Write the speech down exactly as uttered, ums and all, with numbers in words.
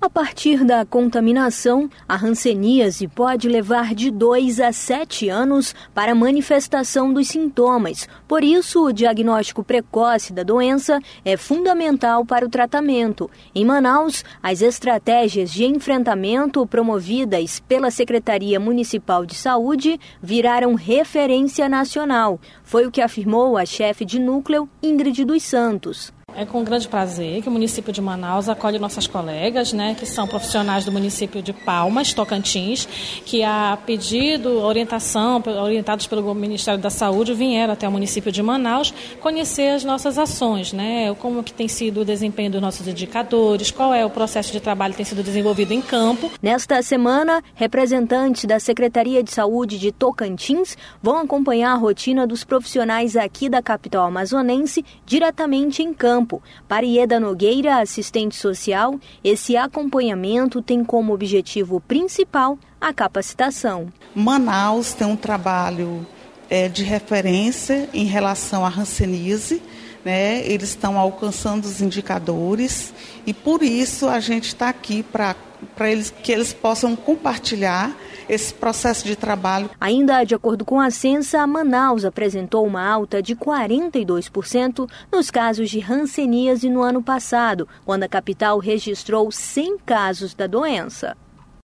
A partir da contaminação, a hanseníase pode levar de dois a sete anos para a manifestação dos sintomas. Por isso, o diagnóstico precoce da doença é fundamental para o tratamento. Em Manaus, as estratégias de enfrentamento promovidas pela Secretaria Municipal de Saúde viraram referência nacional. Foi o que afirmou a chefe de núcleo, Ingrid dos Santos. É com grande prazer que o município de Manaus acolhe nossas colegas, né, que são profissionais do município de Palmas, Tocantins, que a pedido, orientação, orientados pelo Ministério da Saúde, vieram até o município de Manaus conhecer as nossas ações, né, como que tem sido o desempenho dos nossos indicadores, qual é o processo de trabalho que tem sido desenvolvido em campo. Nesta semana, representantes da Secretaria de Saúde de Tocantins vão acompanhar a rotina dos profissionais aqui da capital amazonense diretamente em campo. Para Ieda Nogueira, assistente social, esse acompanhamento tem como objetivo principal a capacitação. Manaus tem um trabalho é, de referência em relação à hanseníase, né? Eles estão alcançando os indicadores e por isso a gente está aqui para para eles, que eles possam compartilhar esse processo de trabalho. Ainda de acordo com a Censa, Manaus apresentou uma alta de quarenta e dois por cento nos casos de hanseníase no ano passado, quando a capital registrou cem casos da doença.